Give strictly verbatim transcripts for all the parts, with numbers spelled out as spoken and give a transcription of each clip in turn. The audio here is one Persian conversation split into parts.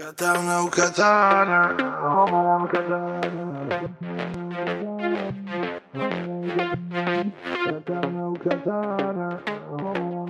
Katana o katana, oh katana, katana o katana, oh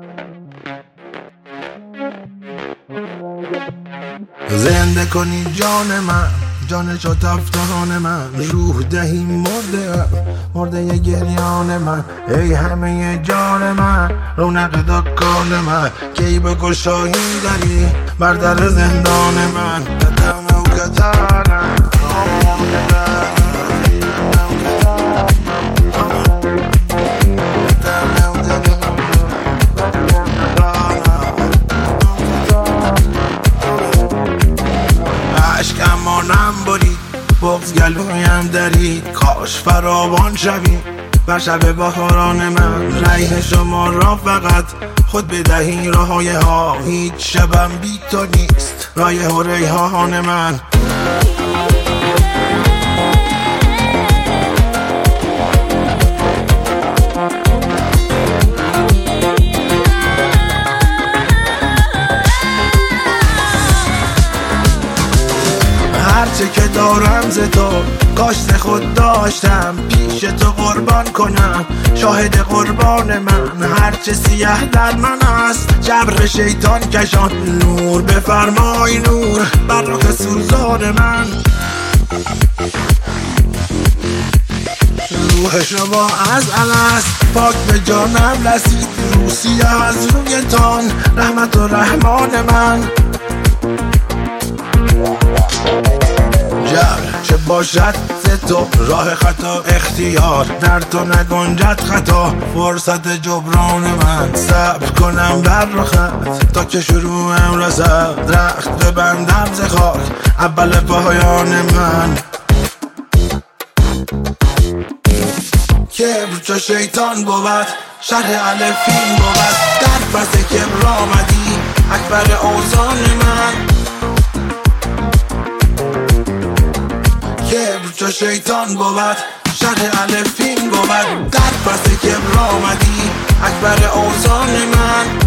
katana. زنده کنی جان من، جان شد افتان من، روح دهی مرده مرده ی گریان من. ای همه جان من، رونق دکان من، کی به گشایی داری بر در زندان من. کتانه و کتانه اشکمانم برید، بغض گلویم درید، کاش فراوان شوی بر شب بهاران من. ریح شما را فقط خود بدهی راهای ها، هیچ شبم بی تو نیست رایح و ریحان من. هرچه که دارم ز تو کاشت خود داشتم، پیش تو قربان کنم شاهد قربان من. هرچه سیه در من است جبر شیطان کشان، نور بفرمای نور بر رخ سوزان من. روح شما از الست پاک به جانم رسید، روسیه از رویتان رحمت و رحمان من. چه باشد ز تو راه خطا اختیار، در تو نگنجد خطا فرصت جبران من. صبر کنم بر رخت تا که شروعم رسد، رخت ببندم ز خاک اول پایان من. کبر چو شیطان بود شرح الفین بود، در پس کبر آمدی اکبر اوزان من. کبر چو شیطان بود شرح الفین بود، در پس کبر آمدی اکبر اوزان من.